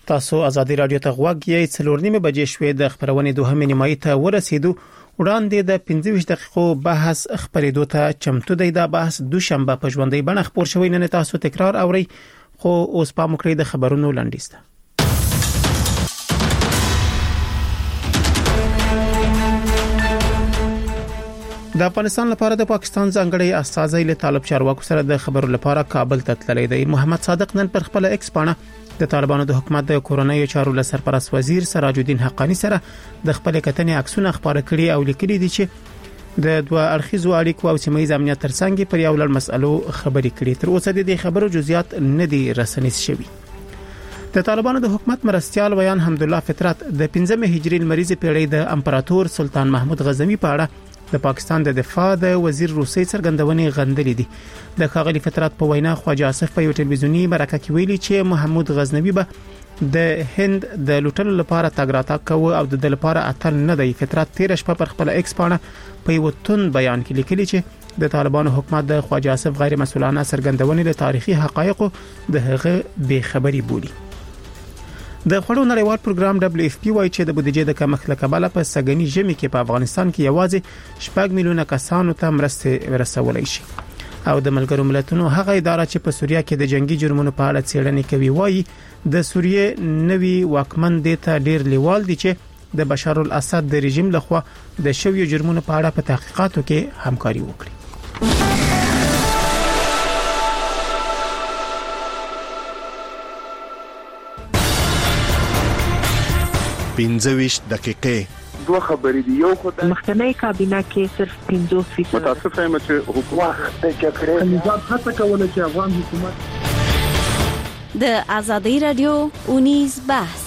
تاسو ازادي رادیو ته غوږ یې 4:30 بجې شوې د خبرونې دوهمې نیمایي ته ورسېدو. وړاندې د 15 دقیقو بحث خبرېدو ته چمتو دی. دا بحث دوشنبه په ژوندۍ بڼه خبر شوی. نن تاسو تکرار اورئ خو اوس پام وکړئ د خبرونو لنډیز ته. د افغانستان لپاره د پاکستان ځانګړی استازی له طالب چارواکو سره د خبرو لپاره کابل ته تللی دی. محمد صادق نن پر خپل ایکس پاڼه د طالبانو د حکومت د کورونایي چارو له سرپرست وزیر سراج الدین حقانی سره د خپل کتنې عکسونه خبره کړي او لیکلي دي چې د دوه اړخیزو اړیکو او سیمه ییز امنیت ترڅنګ پر یو لړ مسألو خبرې کړي. تر اوسه د خبرو جزئیات نه دي رسنیز شوي. د طالبانو د حکومت مرستيال ویان حمدالله فطرت د 15 هجری لمریزه پیړۍ د امپراتور سلطان محمود غزنوي په اړه د پاکستان د دفاع د وزیر روسي څرګندونې غندلې دي. د خاغلی فطرت په وینا خواجه آصف په یو ټلویزیونی مرکه کې ویلي چې محمود غزنوي به د هند د لوټلو لپاره تګ راتګ کوي او د لپاره اتل نه دی. فطرت 13 شپه پر خپل ایکس پاڼه په یو تون بیان کې لیکلي چې د طالبانو حکومت د خواجه آصف غیر مسؤلانه څرګندونې له تاریخي حقایقو د هغه بې خبري بولي. د خړو نړیوال پروګرام WFP وايي چې د بودیجې د کمښت له کبله په سګنی ژمي کې په افغانستان کې یوازې 6 میلیونه کسانو ته مرستې رسولای شي. او د ملګرو ملتونو هغه اداره چې په سوریه کې د جنگي جرمونو په اړه څېړنې کوي وايي د سوریه نوي واکمن دیتا ډیر لیوال دي چې د بشار الاسد د رژیم لخوا د شویو جرمونو په اړه په تحقیقاتو کې همکاري وکړي. 15 دقیقې دوه خبرې دي. یو خدای مخکنی کابینه کې صرف 50% متاسف یم چې حکومت د جګړې نظام هڅه کوله چې افغان حکومت د ازادي رادیو اونیز بحث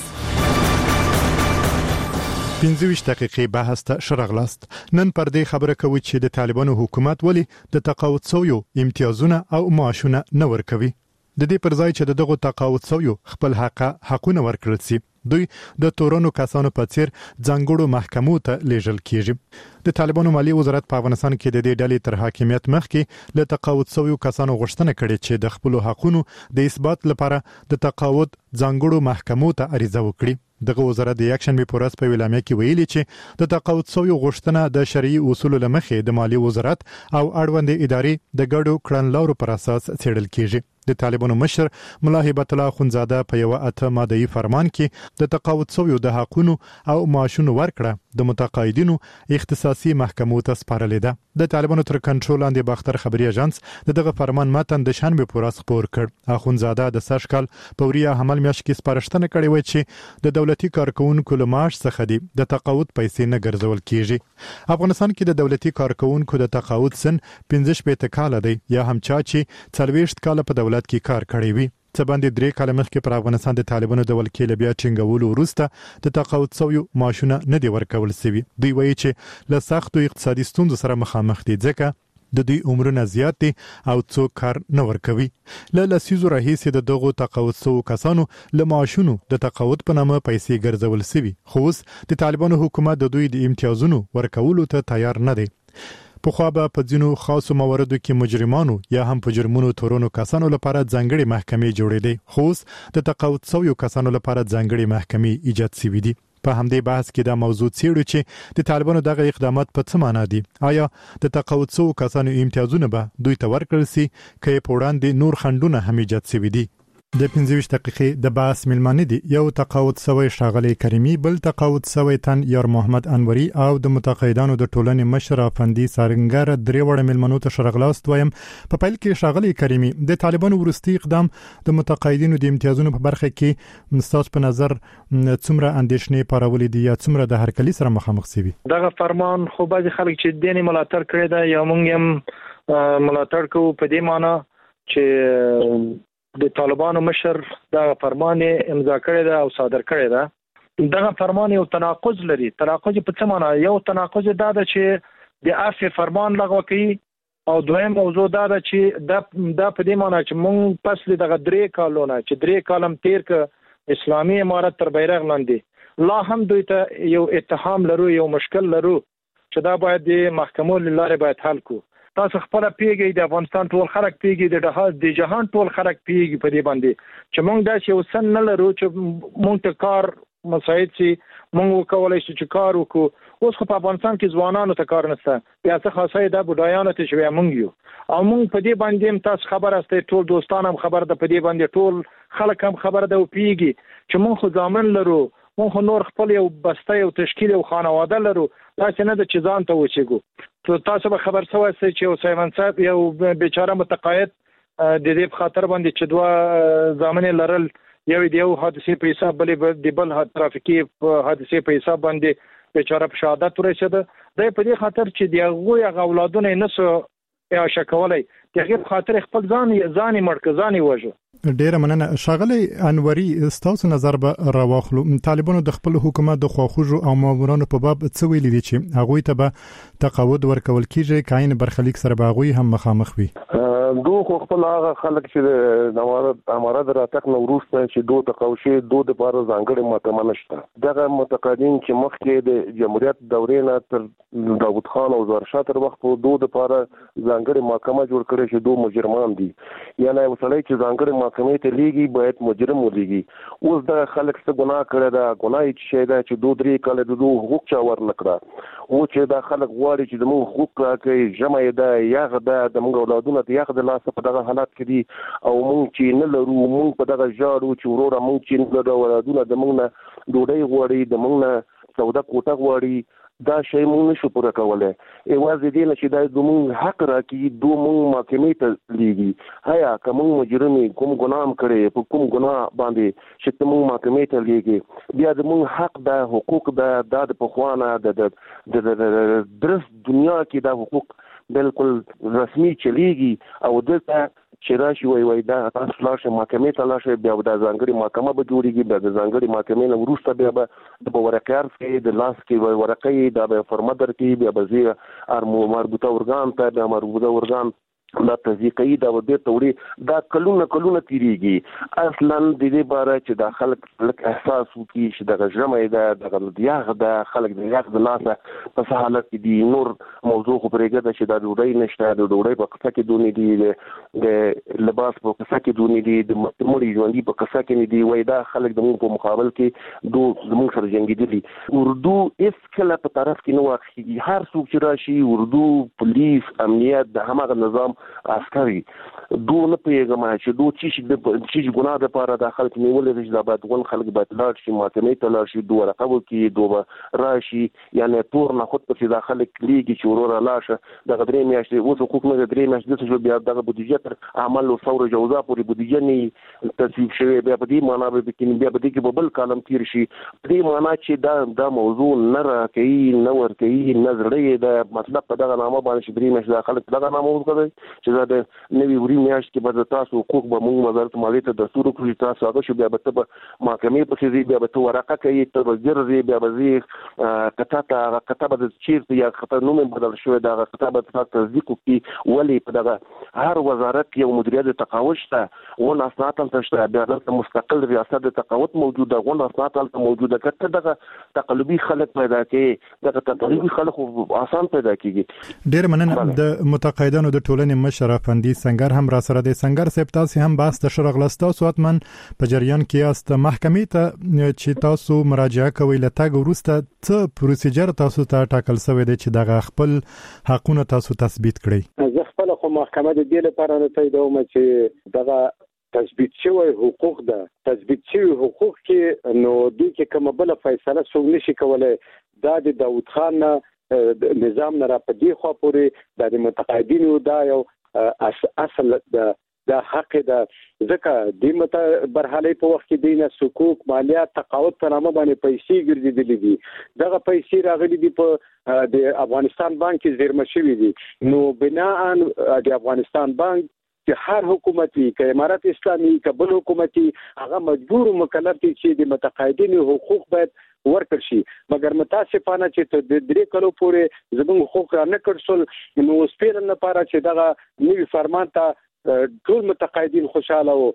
15 دقیقې بحث ته شرغلاست. نن پر دې خبره کوي چې د طالبانو حکومت ولی د تقاعد سویو امتیازونه او معاشونه نه ورکوي. د دې پر ځای چې دغه تقاعد سویو خپل حقونه ورکړل شي دوی د تورونو کسانو په څیر ځانګړو محکمو ته لیږل کیږي. د طالبانو مالی وزارت په افغانستان کې د دې ډلې تر حاکمیت مخکې له تقاعد سویو کسانو غوښتنه کړې چې د خپل حقونو د اثبات لپاره د تقاعد ځانګړو محکمو ته عریضه وکړي. دغه وزارت د یکشنبه په ورځ په ویلامه کې ویلي چې د تقاعد سویو غوښتنه د شرعي اصولو لمخې د مالی وزارت او اړوند ادارې د ګډو کړنلارو پر اساس څېړل کیږي. د طالبانو مشر ملا هیبت الله خونزاده په یو 8 ماده‌ای فرمان کې د تقاعد سویو د حقونو او معاشونو ورکړه د متقاعدینو اختصاصي محکمو ته سپارلې ده. د طالبانو تر کنټرول لاندې باختر خبري اژانس دغه فرمان متن د شنبه په ورځ خبر کړ. اخونزاده د سرشکل په وریا حمل میاشت کې سپارښتنه کړې و چې د دولتي کارکونکو له معاش څخه دی د تقاعد پیسې نه ګرځول کیږي. افغانستان کې د دولتي کارکونکو د تقاعد سن 15 کال دی یا هم چا چې 40 کال په دولت کې کار کړی وي. څه باندې 3 کال مخکې پر افغانستان د طالبانو د ولکې بیا ټینګولو وروسته د تقاعد سویو معاشونه نه دی ورکول شوی. دوی وایي چې له سختو اقتصادي ستونزو سره مخامخ دي ځکه د دوی عمرونه زیات دي او څوک کار نه ورکوي. له لسیزو راهیسې د دغو تقاعد سوو کسانو له معاشونو د تقاعد په نامه پیسې ګرځول شوی. خو اوس د طالبانو حکومت د دوی د امتیازونو ورکولو ته تیار نه دی. په خو به په ځینو خاصو مواردو کې مجرمانو یا هم په جرمونو تورونو کسانو لپاره ځانګړي محکمې جوړې دي. خو د تقاعد سویو کسانو لپاره ځانګړي محکمې ایجاد شوې دي. په همدې بحث کې دا موضوع څېړو چې د طالبانو دغه اقدامات په څه معنی دي. آیا د تقاعد سوو کسانو امتیازونه به دوی ته ورکړل شي که په وړاندې نور خنډونه هم ایجاد شوي دي؟ د 15 دقیقې د بحث ملمانه دي. یو تقاعد سوی ښاغلی کریمی، بل تقاعد سوی تن یار محمد انوري او د متقاعدانو د ټولنې مشر افندي سارنګر درې وړ ملمنو ته شرغلاست وایم. په پیل کې ښاغلی کریمی د طالبانو ورستي اقدام د متقاعدینو د امتیازونو په برخه کې مستاج په نظر څومره اندېښنې پارولې دي یا څومره د هرکلی سره مخامخ شوي؟ دغه فرمان خو بعض خلک چې دیني ملاتړ کړی دا یا موږ هم ملاتړ کوو په دې معنی چې د طالبانو مشر دا فرمان امضا کړی دا او صادر کړی دا. دغه فرمان یو تناقض لري. تناقض په څه معنی؟ یو تناقض دا ده چې د عفو فرمان لغوه کوي او دویم موضوع دا ده چې دا په دې معنی چې مونږ پس دغه 3 کالونه چې 3 کالم تیر ک اسلامي امارت تر بیرغ لاندې لا هم دوی ته یو اتهام لرو، یو مشکل لرو چې دا باید د محکمو لاره باید حل کو. تاسو خپل پیږي د افغانستان ټول خلک پیږي د جهان ټول خلک پیږي په دې باندې چې موږ داسې یو سن نه لرو چې موږ ته کار مساعد شي موږ وکولای شو چې کار وکړو. اوس خو په افغانستان کې ځوانانو ته کار نشته بیا څه خاصه ده بډایانو ته شوی موږ یو او موږ په دې باندې تاسو خبر استه ټول دوستان هم خبر ده په دې باندې ټول خلک هم خبر ده او پیږي چې موږ خو ځامن لرو موږ نور خپل یو بسته یو تشکیل او خانواده لرو تاسو نه د چیزان ته وچېګو تاسو به خبر سوي چې سیمن صاحب یو بیچاره متقاعد د دې په خاطر باندې چې دوه ځامن لرل یو حادثه په حساب بلې د بل ترافیکي حادثه په حساب باندې بیچاره په شهادت ورسېده د په دې خاطر چې دغه اولادونه نسو یا شکولای دغه په خاطر خپل ځان مرکزاني وژه. ډیره مننه ښاغلی انوري ستاسو نظر به راوخلو طالبانو د خپل حکومت د خواخوږو او مامورانو په باب څه ویلي دي چې هغه ته به تقاعد ورکول کیږي کاین برخلیک سره به هغه هم مخامخ وي. دوه خپل هغه خلک چې د امارات راتک نو وروسته چې دوه تقاوشي دوه د بار ځانګړي محکمه نشته دغه متقاعدین چې مخکې د جمهوریت دورې نه تر داوود خان او زرشاه تر وخت په دوه د بار ځانګړي محکمه جوړ کړي چې دوه مجرمان دي یعنی وسړی چې ځانګړي محکمې ته لیږي باید مجرم ولېږي اوس د خلک څه ګناه کړی دا ګناه چې دا چې 2-3 کال د دوه حقوق چا ورنکړه او چې دا خلک غواړي چې د موږ حقوق راکړي جمع ده یغه ده د موږ اولادونه د یغه د لاس په دغه حالت کې دي او موږ چې نه لرو موږ په دغه ژاړو چې وروره موږ چې نه لرو اولادونه د موږ نه ډوډۍ غواړي د موږ نه سودا کوټه غواړي دا شی موږ نشو پوره کولای ایوازې دې نه چې دا د موږ حق راکړي دوه موږ محکمې ته لیږي هيا کوم مجرمي کوم ګناه کړي په کوم ګناه باندې چې موږ محکمې ته لیږي بیا د موږ حق دا حقوق دا د پخوانه د درس دنیا کې دا حقوق بالکل رسمي چلیږي او دلته چې راشي وای دا تاسو لاشه محکمې ته لاشه بیا د ځانګړي محکمه به جوړیږي بیا د ځانګړي محکمې نه وروسته بیا به ورقیار کې د لاس کې ورقې دا به فرمدر کې بیا به زی مربوطه ارګان ته د مربوطه ارګان دا تذیقی دا ودې توري دا کلونه تیریږي اصلا د دې باره چې دا خلک احساس وکړي چې د جمع د دیاغ د خلک د یاغ د لاسه په حالت کې دي نور موضوع خو پرېږده چې د ډوډۍ نشته د ډوډۍ په قصه کې دونې دي د لباس په قصه کې دونې دي د مړي ژوندۍ په قصه کې نه دي وای دا خلک د موږ په مقابل کې زموږ سره جنګېدلي اردو هیڅ کله په طرف کې نه واخلي هر څوک چې راشي اردو پولیس امنیت د هماغه نظام عسکري دوه نه پیغام چې دوه چې ګناه د پاره د خلک نیولې چې د باید ون خلک باید لاړ شي محکمې ته لاړ شي دوه رقم کې دوه راشي یعنی تور نه خود په د خلک لیږي چې ورور لاشه د غدرې میاشتې اوس حقوق نه غدرې میاشتې چې بیا د بودیجه تر عمل او ثور جوزا پورې بودیجه نه تصویب شوی بیا په دې معنا به کې بیا په دې کې بل کالم تیر شي په دې معنا چې دا موضوع نه راکې نه ورکې نه زړې د مطلب په دغه نامه باندې چې درې میاشتې خلک دغه نامه وکړي چې دا د نوی وری میاشت کې به تاسو حقوق به موږ وزارت مالیې ته دستور کړی تاسو هغه شو بیا به ته محکمې په سي بیا به ته ورقه کوي ته وزیر بیا به زی کتابه د چیرته یا خطر نوم بدل شوی دا کتابه تاسو تصدیق کوي ولی په دغه هر وزارت یو مدیریت تقاعد شته او اسناد هم شته بیا د مستقل ریاست د تقاعد موجوده غو اسناد هم موجوده کته دغه تقلبي خلک پیدا کړي دغه تقلبي خلک آسان پیدا کیږي. ډیر مننه د متقاعدانو د ټولنې مشر افندي سنگر هم را سره د سنگر صاحب تاسو هم باس د شرغلستا سواتمن په جریان کې است محکمې ته چې تاسو مراجعه کوي لته ورسته څه پروسیجر تاسو ته ټاکل شوی دی چې دغه خپل حقونه تاسو تثبیت کړئ. زه خپل خو محکمه د دې لپاره نه تاییدوم چې دغه تثبیت شوی حقوق ده تثبیت شوی حقوق کې نو دوی کې کومه بل فیصله څوک نشي کولای دا د داوود خان نظام نه را پدې خو پورې د متقاعدینو دا یو اصل د حق د ځکه د مت برحالي په وخت کې دینه حقوق مالیات تقاعد په نامه باندې پیسې ګرځېدلې دي دغه پیسې راغلي دي په د افغانستان بانک کې زیرمه شوی دي نو بناء د افغانستان بانک چې هر حکومتي که امارات اسلامي کبل حکومتي هغه مجبور مکلف دي چې د متقاعدینو حقوق باید ورکړ شي مګر متاسفانه چې د 3 کلو پورې زموږ حقوق نه کړسل نو سپیرن لپاره چې دغه نوی فرمان ته ټول متقاعدین خوشاله وو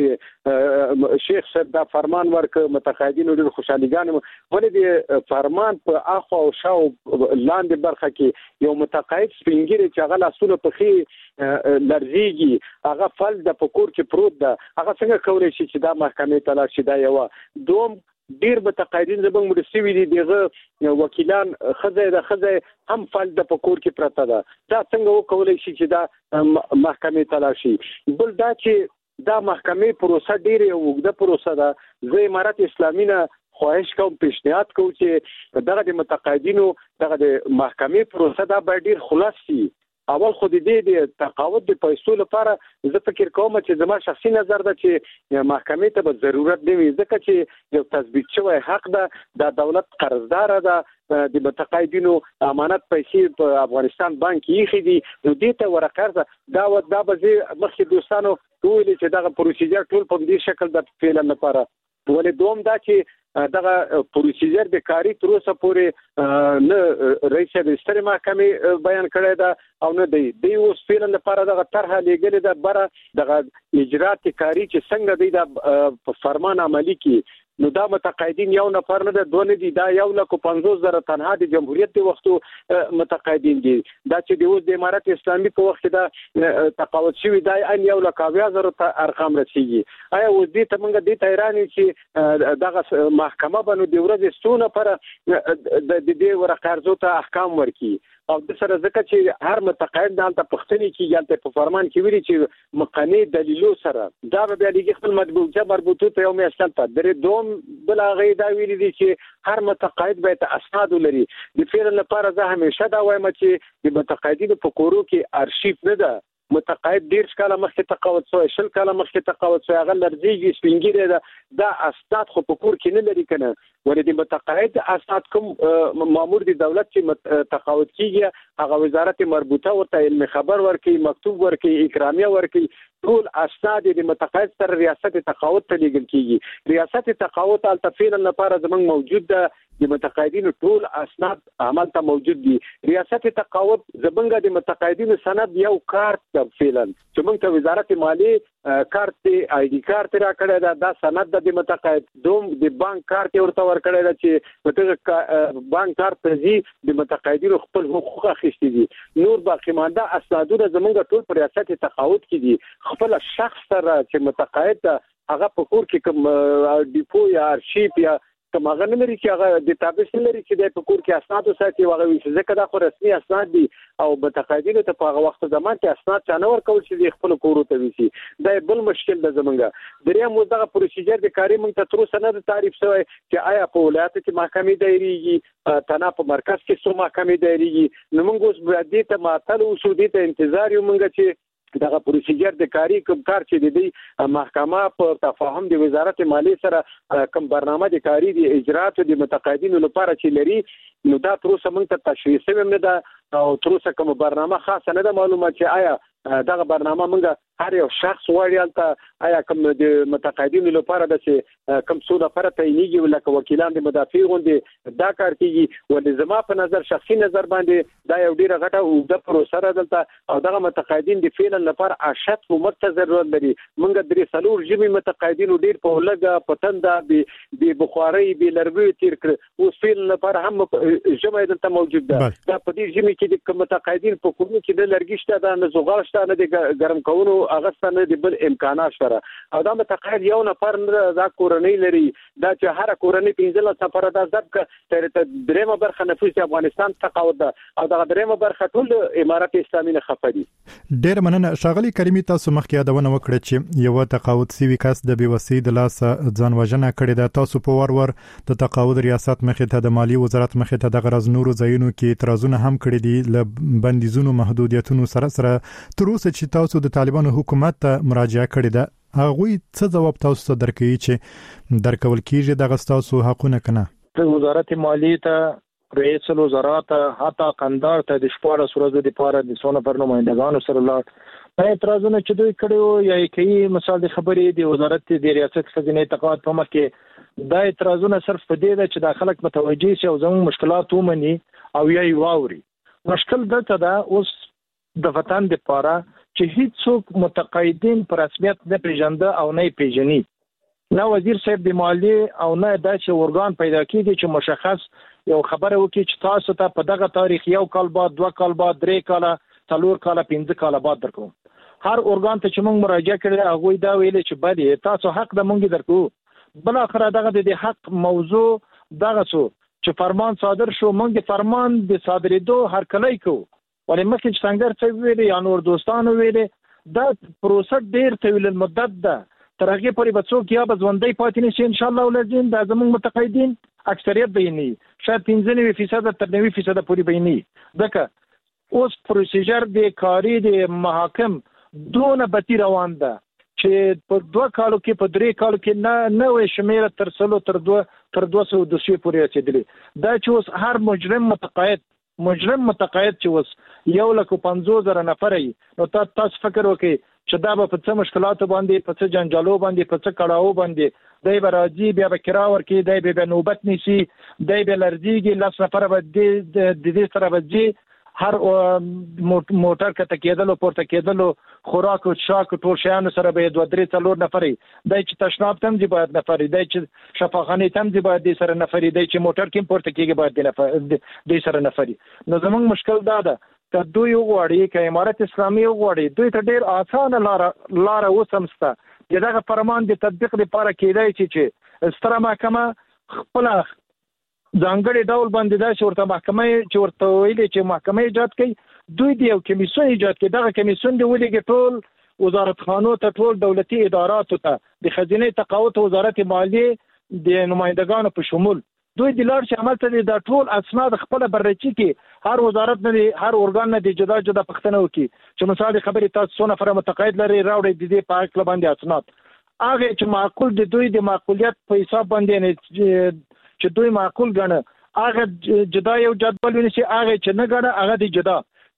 چې شیخ صاحب دا فرمان ورکړ. متقاعدین ډېر خوشاليګان ولې د فرمان په اخو او شاو لاندې برخه کې یو متقاعد سپینګری چې هغه لاسونه په خي لرزيږي، هغه فل د پکور کې پروت ده، هغه څنګه کولای شي چې دا محکمې ته لاړ شي؟ دا یو دوم ډیر متقاعدین زموږ مرستوي دي، دغه وکیلان خزه هم فل د پکور کې پرته ده، دا څنګه وکولای شي چې دا محکمې ته لاړ شي؟ بل دا چې دا محکمې پروسه ډیره اوږده پروسه ده. زه امارت اسلامي نه خواهش کوم، پیشنهاد کوم چې دغه د متقاعدینو دغه د محکمې پروسه دا باید ډیر خلاص شي. اول خو د تقاعد د پیسو لپاره زه فکر کوم چې زما شخصي نظر ده چې محکمې ته به ضرورت نه وي، ځکه چې یو تثبیت شوی حق ده، د دولت قرضدار ده، د متقاعدینو امانت پیسې په افغانستان بانک یې دي، نو دې ته ورقرضه دا به مخکې دوستانو ویلي چې دغه پروسیجر ټول په دې شکل د فعل لپاره. ولې دوم دا چې دغه پروسیجر د کاری تر اوسه پورې نه رئیس د سترې محکمې بیان کړی ده او نه دی اوس فعلا لپاره دغه طرحه لېږلې ده بره دغه اجرات کاری چې څنګه دی د فرمان عملی کې. نو دا متقاعدین یو نفر نه ده، دوه نه دي، دا 150,000 تنها د جمهوریت د وختو متقاعدین دي. دا چې د اوس د امارت اسلامي په وخت کې دا تقاعد شوي دا ان 120,000 ارقام رسیږي. آیا اوس دې ته موږ دې ته حیران یو چې دغه محکمه به نو د ورځې څو نفره د دې ورقرضو ته احکام ورکړي؟ او د سره ځکه چې هر متقاعد دلته پښتني کې یالته په فرمان کې ویلي چې مقننه دلیلو سره دا به بیا خپل مربوطه ته یو میاشتل ته درې دوم بل هغه دا ویلي دي چې هر متقاعد باید اسناد ولري. د فعل لپاره زه همیشه دا وایم چې د متقاعدینو په کورو کې ارشیف نه ده. متقاعد ډیر کاله مخکې تقاعد شوی، 20 کاله مخکې تقاعد شوی، هغه لرزيږي سپینګری ده، دا اسناد خو په کور کې نه لري کنه. ولې د متقاعد اسناد کوم مامور دی دولت چې تقاعد کیږي هغه وزارت مربوطه ورته علم خبر ورکړي، مکتوب ورکړي، اکرامیه ورکړي، ټول اسناد د متقاعد تر ریاست تقاعد ته لیږل کیږي. ریاست تقاعد التفصیل لپاره زموږ موجود ده، د متقاعدینو ټول اسناد عمل ته موجود دي. ریاست تقاعد زمونږ د متقاعدینو سند یو کارت فعلا چې موږ ته وزارت مالیه کارت آی ډی کارت را کړی دا سند د متقاعد دوم د بانک کارت ورته ور کړی دا چې په بانک کارت ته زی د متقاعدینو خپل حقوق اخیستي دي. نور باقی مانده اسنادونه زمونږ ټول پر ریاست تقاعد کې دي. خپل شخص سره چې متقاعد هغه په کور کې کوم ډیپو یا ارشیف یا کوم هغه نه لري چې هغه د تابع لري چې د په کور کې اسناد وساتي واغوي چې ځکه دا خو رسمي اسناد دي او متقاعدینو ته په هغه وخت زمان کې اسناد چانه ورکول چې خپل کور ته ویسي. دا بل مشکل ده زمونږ. دریم دغه پروسیجر د کاری موږ ته تر اوسه نه تعریف شوی چې آیا په ولایت کې محکمې دایریږي تنه په مرکز کې څو محکمې دایریږي. نو موږ اوس دې ته معطل اوسو، دې ته انتظار یو موږ چې دغه پروسیجر د کاری کوم کار چې د دې محکمه په تفاهم د وزارت مالیه سره کوم برنامه د کاری د اجرات د متقاعدینو لپاره چې لري، نو دا تر اوسه موږ ته تشخیص هم نه ده او تر اوسه کوم برنامه خاصه نه ده معلومه چې آیا دغه برنامه موږ هر یو شخص وړیالته آیا کوم د متقاعدینو لپاره د کوم څو لپاره تعینېږي لکه وکیلان د مدافع غوندي دا کار کیږي. ولې زما په نظر شخصي نظر باندې دا یو ډیره غټه اوږده پروسه را دلته او دغه متقاعدین د فعل لپاره اشد کومت ضرورت لري. موږ درې څلور جمعي متقاعدین ډیر په لګه پتنده به بخاري به لربي تیر کړ اوس فعل لپاره هم جمعي دلته موجود ده. دا په دې جمعي کې د متقاعدین په کوم کې د لرګشته ده نه زغال شته نه د ګرم کولو اغستانه د بل امکانات سره او دا متقاعد یو نفر دا کورنۍ لري دا چې هر کورنۍ 15 سفر دا ضبط تر درېمه برخه نفوس افغانستان تقاعد ده او دا درېمه برخه ټول امارت اسلامي نه خفدي. ډېر مننه ښاغلي کریمي، تاسو مخکې یادونه وکړه چې یو تقاعد سوي کس د بیوسۍ د لاس ځان وژنه کړې ده. تاسو په ور د تقاعد ریاست مخې ته د مالیې وزارت مخې ته د غرض نورو ځایونو کې اعتراضونه هم کړي دي ل بندیزونو محدودیتونو سره تر اوسه چې تاسو د طالبانو حکومت ته مراجعه کړې ده هغه څه جواب تاسو ته درکوي چې درکول کیږي دغه تاسو حقونه کنه؟ وزارت مالیه ته رئیس الوزراء حتی قندار ته د 14 ورځې لپاره د څو نفر نمائندگانو سره لاړ اعتراضونه چې دوی کړو یا کوي مثال د خبرې د وزارت د ریاست خزینه تقاعد په مخ کې دا اعتراضونه صرف په دې ده چې د خلک متوجي شي او زموږ مشکلات ومني او یا واوري. مشکل دلته ده اوس د وطن لپاره چې هیڅوک متقاعدین په رسمیت نه پیژنده او نه پیژني. نه وزیر صاحب د مالیې او نه داسې ارګان پیدا کیږي چې مشخص یو خبره وکړي چې تاسو ته په دغه تاریخ 1 کال بعد 2 کال بعد 3 کال 4 کال 5 کال بعد درکو. هر ارګان ته چې موږ مراجعه کړې هغه دا ویلي چې بله تاسو حق د مونږ درکو. بل اخر دغه د حق موضوع دغه څو چې فرمان صادر شو موږ د فرمان د صادرېدو هر کله کو ولې مخکې چې څنګه څه ویلي یا نور دوستانو ویلي دا پروسه ډیر طویل المدت ده تر هغه پورې به څوک یا به ژوندۍ پاتې نشي ان شاء الله ولزم دا زموږ متقاعدین اکثریت بیني شاید 95% تر 90% پورې بیني ځکه اوس پروسیجر د کاری د محاکم دونه بتی روان ده چې په 2 کالو کې په 3 کالو کې نه وې شمیره تر 100 تر 200 دوسیې پورې رسیدلي. دا چې اوس هر مجرم متقاعد چې اوس 150,000 نفر نو تاسو فکر وکړئ چې دا به په څه مشکلاتو باندې په څه جنجالو باندې په څه کړهو باندې دای به راځي بیا به کرا ورکړي دای به نوبت نیسي دای به لرځيږي 10 نفر به د دې سره به هر موټر کته کېدل او پورته کېدل خوراک او شاک ټول شیان سره به 2-3 نفر دی چې تشناب تم دی باید نفر دی چې شفاخانه تم دی باید دی سره نفر دی چې موټر کې پورته کېږي باید دی سره نفر. نو زموږ مشکل دا ده چې دوی وغواړي چې امارت اسلامي وغواړي دوی ته ډیر اسانه لار وسمسته چې دغه فرمان د تطبیق لپاره کېدای چې ستره محکمه خپل ځانګړي ډول باندې دا چې ورته محکمه چې ورته ویلي چې محکمه ایجاد کړي دوی دی یو کمیسیون ایجاد کړي دغه کمیسیون دی ولې ټول وزارتخانو ته ټول دولتي اداراتو ته د خزینه تقاعد وزارت مالیه د نمائندگانو په شمول دوی د لار چې عمل ته د ټول اسناد خپل بررسي کې هر وزارت نه هر ارګان نه د جدا پښتنه وکړي چې مثال خبرې تاسو څو نفر متقاعد لري راوړي د دې په اړه باندې اسناد هغه چې معقول د دوی د معقولیت په حساب باندې نه چې دوی معقول ګڼه هغه جدا یو جدول ونیسي هغه چې نه ګڼه هغه دی جدا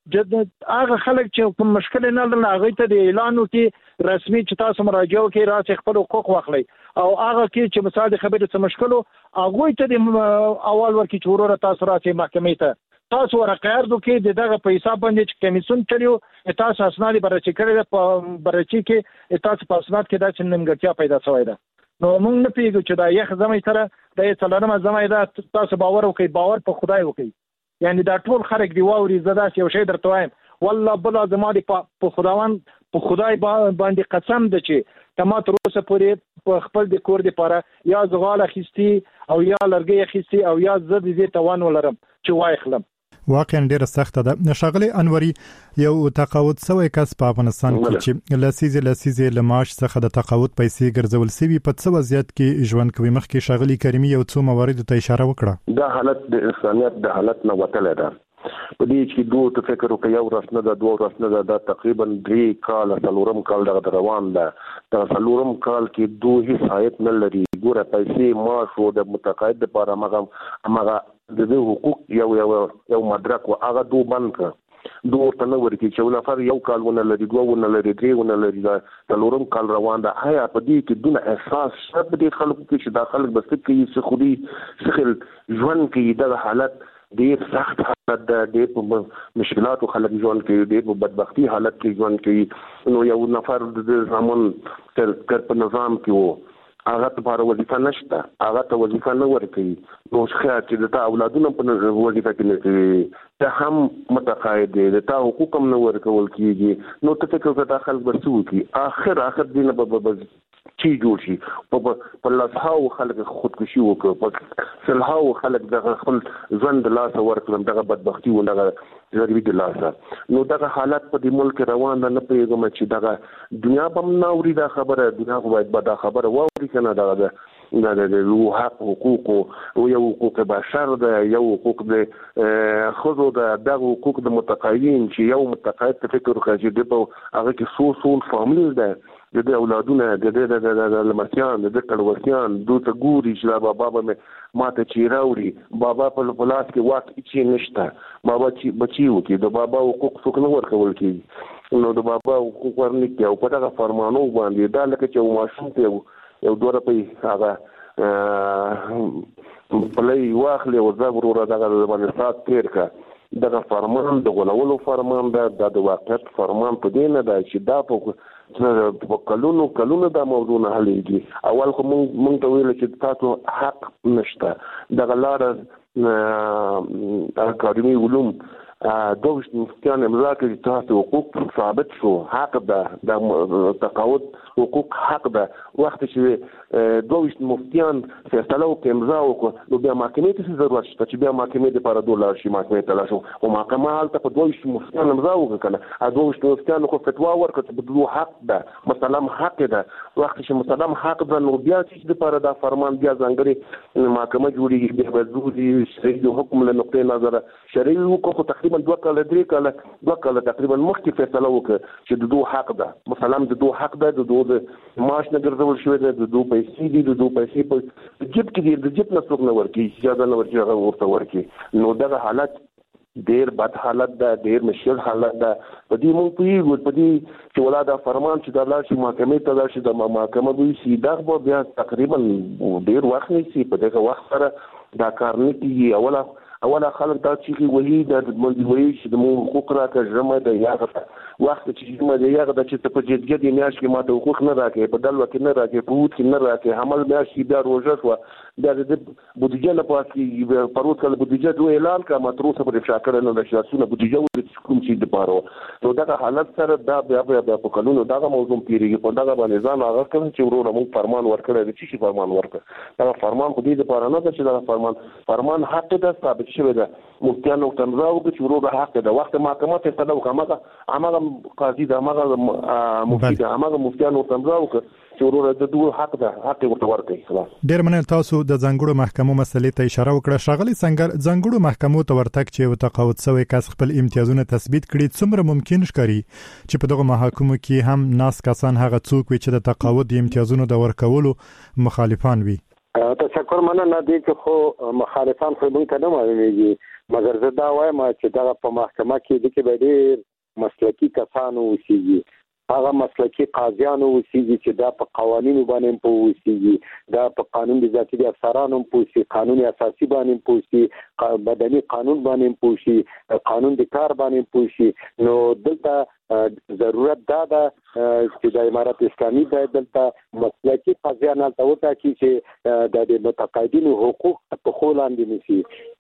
هغه خلک چې کوم مشکل نه لري هغه ته د اعلان وکي رسمي چې تاسو مراجعه وکړي راځي خپل حقوق واخلي او هغه کې چې مثال خبرې څه مشکل هغه ته د اول ورکی چورره تاسو راځي محکمې ته تاسو ورقیار دوی دغه په حساب باندې چې کمیسیون چلیو تاسو اسناد بررسي کړی په بررسي کې تاسو په اسناد کې دا چې نیمګړتیا پیدا شوې ده. نو موږ نه پیږو چې دا یخ زمای سره د څلورمه زمای دا تاسو باور وکړئ باور په خدای وکړئ یعنی دا ټول خلک دی واوري زدا یو شی درته وایم والله بل زما دی په خدای باندې قسم ده چې تما تر اوسه پورې په خپل د کور د پاره یا زغاله خستی او یا لرګي خستی او یا زد دې توان ولرم چې وای خلم واقعا ډیره سخته ده. شغله انوري یو تقاعد سوی کس په افغانستان کې چې لسیزه لماش څخه د تقاعد پیسې ګرځول سوي په څه وضعیت کې ژوند کوي مخکې شغلي کریمي یو څو موارد ته اشاره وکړه. دا حالت د انسانيت د حالت نه وتل ده په دې چې دوه ته فکر وکړ یو راس نه ده دوه راس نه ده تقریبا 3 کال څلورم کال دغه روان ده تر څلورم کال کې دوه هیڅ حیات نه لري ګوره پیسې معاش او د متقاعد لپاره هغه د حقوق یو مدرک او هغه دوه بند دوه تنه ورکی چې ولفر یو کال ونه لري دوه ونه لري درې ونه لري څلورم کال روان ده آیا په دې کې دونه احساس شته د خلکو کې چې داخل بس کې څه خوري څه ژوند کې د حالت ډیر سخت حالت ده ډیر په مشکلاتو خلک ژوند کوي ډیر په بدبختی حالت کې ژوند کوي نو یو نفر د زمون تر په نظام کې وو هغه ته وظیفه نشته هغه ته وظیفه نه ورکړي نو خیال چې د اولادونو په وظیفه کې نه کوي ته هم متقاعد دي ته حقوق هم نه ورکول کیږي نو ته فکر وکړه داخل برسو کی اخر دینه به چی جوړ شي په لاسهاو خلک خودکشي وکړي په سلهاو خلک دغه خپل ژوند لاس ورکړم دغه بدبختی و دغه غریبي د لاسه نو دغه حالت په دې ملک روان ده نه پیغام چې دغه دنیا بم ناوري دا خبره دنیا باید به دا خبره واوري کنه دغه د حق حقوق او یو حقوق بشر ده یو حقوق د خود د حقوق د متقاعدین چې یو متقاعد فکر کوي چې د هغه کې سول فامیل ده د اولادونه د لمسیان د کړوسیان دوی ته ګوري چې بابا ماته چی راوړي بابا په پلاس کې واک هیڅ نشته بابا چې بچیو کې د بابا حقوق څوک نه ورکول کیږي نو د بابا حقوق ورنکي او په دغه فرمانو باندې دا لکه چې ماشوم ته یو دوره په هغه پلي واخلې او زبر ور دغه باندې سات تیر کا دغه فرمان د غولولو فرمان ده د واقعیت فرمان په دې نه ده چې دا په کلونو دا موضوع نه حلېږي. اول خو مونږ ته ویل چې تاسو حق نشته. دغه لاره اکاډمي علوم دوش مفتیان امضا کړي تاسو حقوق ثابت شو حق ده د تقاعد حقوق حق ده. وخت چې دوش مفتیان فیصله وکړي امضا وکړي نو بیا محکمې ته ضرورت شته چې بیا محکمې د لپاره ډول شي محکمې ته لاړ شو او محکمه هلته په دوش مفتیان امضا وکړي کنه دوش مفتیان خو فتوا ورکړه چې بدلو حق ده مسلم حق ده. وخت چې مسلم حق ده نو بیا چې د لپاره دا فرمان بیا ځانګړي محکمه جوړیږي بیا بدلو شرعي حکم له نقطې نظر شرعي حکم تقریبا 2 کال 3 کال تقریبا مخکې فیصله وکړه چې د دوه حق ده مثلا د دوه حق ده د دوه معاش نه ګرځول شوی ده د دوه پیسې دي د دوه پیسې په جیب کې دي د جیب نه څوک نه ورکي اجازه نه ورکي هغه ورته ورکي. نو دغه حالت ډیر بد حالت ده ډیر مشکل حالت ده. په دې مونږ په دې چې ولاده فرمان چې د لاشي محکمې ته راشي د محکمه دوی سي دغه بیا تقریبا ډیر وخت نیسي. په دغه وخت سره دا کار نه کیږي. اوله خلک دا چې وایي د مولوي چې د حقوق راکړه جمع د یاغه وخت چې جمع د یاغه د چې په جديت د میاش کې ماته حقوق نه راکې په دل وکړ نه راکې په ووت کې نه راکې حمل میاش کې بیا روزه شو د بودیجه نه پاتې پروت کله بودیجه دوه اعلان کا ماتروسه په شاکر نه د شاسونه بودیجه ولې کوم چې د پاره نو دا حالت سره دا بیا په قانون دا موضوع پیریږي په دا باندې ځان هغه کوم چې ورور موږ فرمان ورکړی چې فرمان ورکړ دا فرمان خو دې لپاره نه چې دا فرمان حق ده ثابت شوی ده. مفتیانو تمزا وکړي چې ورور حق ده وخت محکمه ته تلو هغه قاضي ده هغه مفتي ده هغه مفتیانو تمزا وکړي چې ورور د دوه حق ده حق ورته ورکړي. ډېر مننه تاسو د ځانګړو محکمو مسلې ته اشاره وکړه. ښاغلي څنګه ځانګړو محکمو ته ورتګ چې تقاعد شوی کس خپل امتیازونه تثبیت کړي څومره ممکن ښکاري چې په دغه محاکمو کې هم ناس کسان هغه څوک وي چې د تقاعد امتیازونو د ورکولو مخالفان وي. تشکر مننه دي چې خو مخالفان خو موږ ته نه معلومیږي مګر زه دا وایم چې دا په محکمه کې د کې به ډېر مسلکي کسانو اوسېږي هغه مسلکي قاضیانو اوسېږي چې دا په قوانینو باندې په اوسېږي دا په قانون د ذاتي افسرانو په اوسېږي قانون اساسي باندې په اوسېږي مدني قانون باندې په اوسېږي قانون د کار باندې په اوسېږي. نو دلته ضرورت دا ده چې د امارت اسلامي دلته مسلکي قاضیان ته وټاکي چې د متقاعدینو حقوق په خو لاندې نشي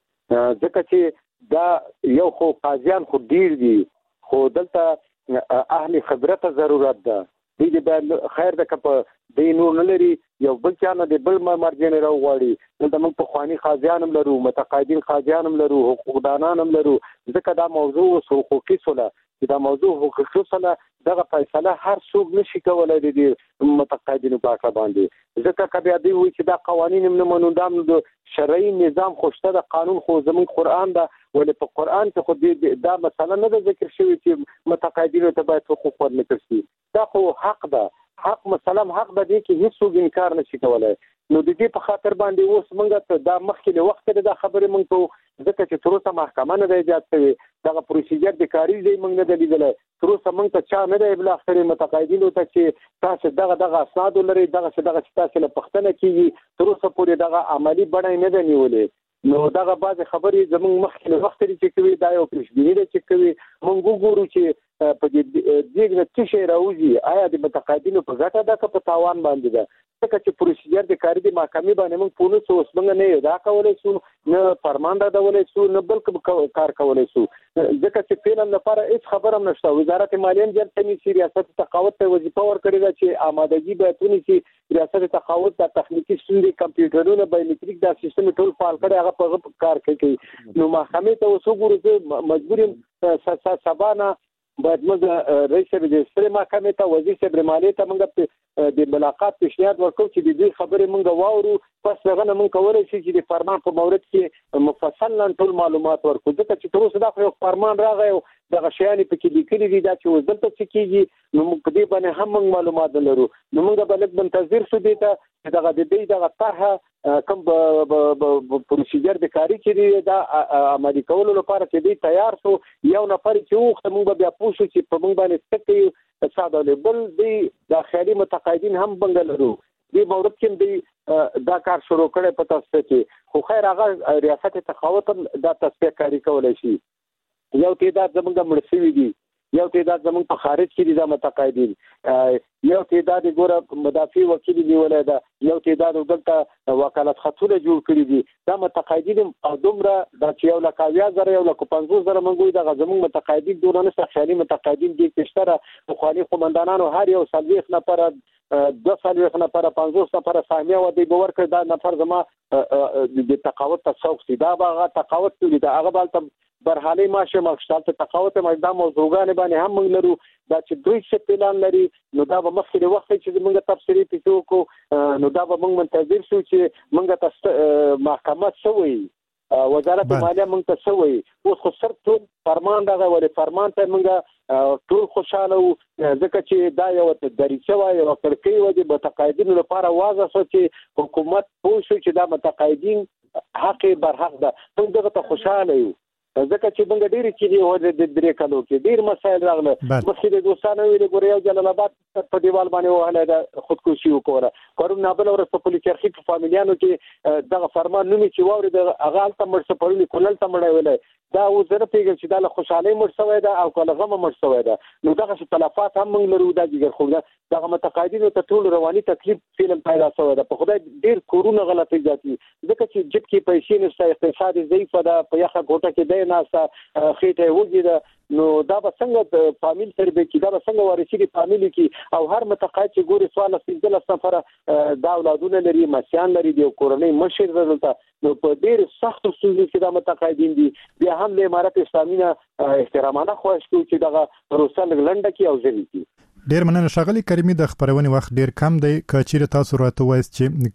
ځکه چې دا یو خو قاضیان خو ډیر دي خو دلته اهل خبرت ضرورت ده دې د خیر د کپ د نور نه لري یو بل چانه د بل مرجن راوغړي دلته موږ په خواني قاضیان هم لرو متقاعدین قاضیان هم لرو حقوقدانان هم لرو ځکه دا موضوع حقوقي سوله چې دا موضوع حقوقي سوله دغه فیصله هر څوک نشي کولای د متقاعدینو په اړه باندې ځکه کبه دی وي چې دا قوانین نه منوندام د شرعي نظام خوشته د قانون خو زمون قران دا ولې په قران کې خو دا مثلا نه ذکر شوی چې متقاعدینو ته باید حقوق ورنکړي شي دا خو حق ده حق مسلم حق به دي کې هیڅ انکار نشي کولای. نو د دې په خاطر باندې اوس موږ ته دا مخکې له وخت د خبرې موږ ته ځکه چې تر اوسه محکمه نه دی ایجاد شوی دا پروسیجر د کاری دی موږ نه دی لیدل تر اوسه موږ ته چا نه دی بل اخر متقاعدینو ته چې تاسو دغه اسناد لري دغه تاسو له پښتنه کیږي تر اوسه پورې دغه عملی بڼه نه دی نیولې. نو دغه بعض خبرې زموږ مخکې له وخت لري چې کوي دا یو پرېشبینی ده چې کوي موږ وګورو چې په دې د څه شي راوځي آیا د متقاعدینو په ګټه ده که په تاوان باندې ده ځکه چې پروسیجر د کاری د محکمې باندې موږ پولیس اوس موږ نه دا کولای شو نه فرمان راوړلی شو نه بل کار کولای شو ځکه چې فعلا لپاره هیڅ خبره هم نشته. وزارت مالیه هم جلته نیسي ریاست تقاعد ته وظیفه ورکړې ده چې آمادګي باید ونیسي ریاست تقاعد د تخنیکي ستونزې کمپیوټرونه بایومټریک دا سیستم ټول فعال کړي هغه په کار کوي. نو محکمې ته اوس وګورو مجبور یم سبانه باید موږ رئیس د سترې محکمې ته وزیر صاحب مالیې ته موږ د ملاقات پیشنهاد ورکړو چې د دې خبرې موږ واورو پس هغه نه موږ کولی شو چې د فرمان په مورد کې مفصلا ټول معلومات ورکړو ځکه چې تر اوسه دا خو یو فرمان راغی او دغه شیانې پکې لیکلي دي دا چې اوس دلته څه کېږي نو موږ په دې باندې هم موږ معلومات نه لرو. نو موږ به لږ منتظر شو دې ته چې دغه د دې دغه طرحه کوم پروسیجر د کاری چې دی دا عملي کولو لپاره چې دی تیار شو یو نفر چې وخت موږ بیا پوښتنه چې په موږ باندې څه کوي ساده بل دی د خیالي متقاعدین هم بنګلرو دې مورد کې دی دا کار شروع کړي په تاسو کې خو خیر هغه ریاست تقاعد دا تصفیه کاری کولای شي یو تعداد زمونږ مړ شوي دي، یو تعداد زمونږ په خارج کې دي دا متقاعدین، یو تعداد ګوره مدافع وکیل نیولای ده، یو تعداد دلته وکالت خطونه جوړ کړي دي. دا متقاعدین او دومره دا چې 1,50,000 1,50,000 منګوي دغه زمونږ متقاعدین دونه نشته. خیالي متقاعدین دي کشتره پخواني قومندانانو هر یو 40 نفر 2 نفر 50 نفر سامیه و دی باور کړ دا نفر زما د تقاعد تسوق سي دا به تقاعد کوي دا هغه بالته برحالي ماشه مخشالته تقاعد مقدار موضوعګان باندې هم موږ لرو دا چې دوی څه پلان لري نو دا به مخکې وخت چې موږ تفسیری پیسو کو نو دا به موږ منتظر شو چې موږ تاسو محکمه شوی وزارت مالیه موږ ته شوی اوس خو صرف ټول فرمان دغه ولې فرمان ته موږ ټول خوشاله وو ځکه چې دا یو دریچه وای او کړکۍ و د متقاعدینو لپاره واضح شو چې حکومت پوه شو چې دا متقاعدین حق برحق ده. موږ دغه ته خوشاله یو ځکه چې موږ ډېری چې د درې کالو کې ډېر مسایل راغله. مخکې د دوستانو ویل ګورې یو جلال آباد په دیوال باندې وهله د خودکشي وکړه پرون نابل ورځ په پولیس چرخي په فامیلیانو کې دغه فرمان نومي چې واوري د هغه تل مړ سپړلي کولل تل مړ ویلې دا و زه نه پیږم چې دا له خوشحالۍ مړ شوی ده او که له غمه مړ شوی ده. نو دغه تلفات هم موږ لرو دا جګر خو دغه متقاعدینو ته ټول رواني تکلیف فعلا پیدا شوی ده. په خدای ډېر کورونه غلطي ځاتي ځکه چې جب کې پیسې نشته، اقتصاد ضعیف ده، په یخه ګوټه کې دی ناسته خېټه وږي ده. نو دا به څنګه فامیل تربیه کی دا به څنګه ورسېږي فامیل کې او هر متقاعد چې ګوري سوال 15 نفر دا اولادونه لري مسیان لري دی کورنۍ مشر دلته نو په ډېر سخت ستونزې کې دا متقاعدین دي. بیا هم د امارت اسلامي نه احترامانه خواهش کوي چې دغه پروسه لنډه کې او ځلې کی. ډیر مننه ښاغلي کریمي د خبرونې وخت ډیر کم دی که چیرې تاسو راته وایست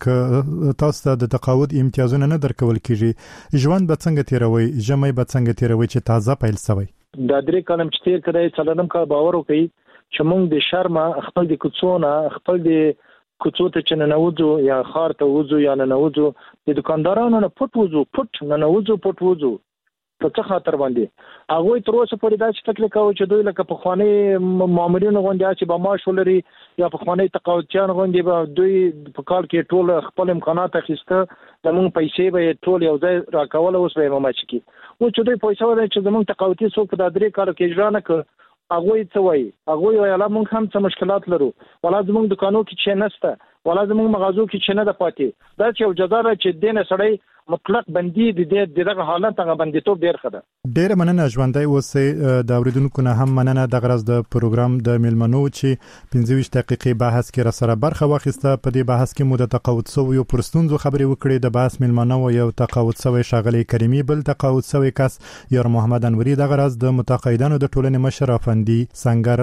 چې تاسو ته د تقاعد امتیازونه نه درکول کیږي ژوند به څنګه تیروي ژمی به څنګه تیروي چې تازه پیل شوی دا درې کلم چې تیر کړی څلورم کال باور وکړي چې موږ د شرمه خپل د کوڅونه خپل د کوڅو ته چې ننوځو یا خار ته وځو یا ننوځو د دکاندارانو نه پټ وځو پټ ننوځو پټ وځو په څه خاطر باندې هغه تر اوسه پورې دا چې فکر کوي چې دوی لکه په خواني مامورین غونډه چې به معاش ولري یا په خواني تقاعدچیان غونډه به دوی په کال کې ټول خپل امکانات اخیسته زموږ پیسې به ټول یو ځای راکول اوس به ماچ کی او چې دوی پیسې ولري چې زموږ تقاعدي څوک په درې کالو کې اجرا نه کړ هغه څه وایي هغه ویلا موږ هم څه مشکلات لرو ولا زموږ دکانو کې چې نسته ولا زموږ مغازو کې چې نه ده پاتې دا چې یو جزا چې دینه سړی مطلق بندي د دغه حالت هغه بندیتوب ډیر خده. ډیر مننه ژوندۍ اوسې د اوریدونکو نه هم مننه د غرض د پروګرام د میلمنو چې 25 دقیقې بحث کې را سره برخه واخیسته. په دې بحث کې مو د تقاعد سو یو پرستونزو خبرې وکړې د بحث میلمنو یو تقاعد سوی ښاغلي کریمي بل تقاعد سوی کس یار محمد انوري د غرض د متقاعدانو د ټولنې مشر افندي سنگر.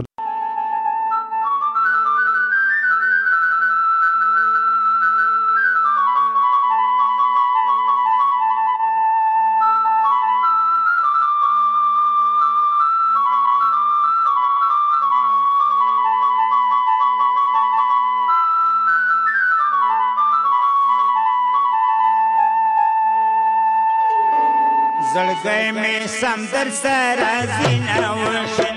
زړګی مې سم در سره زینه وشي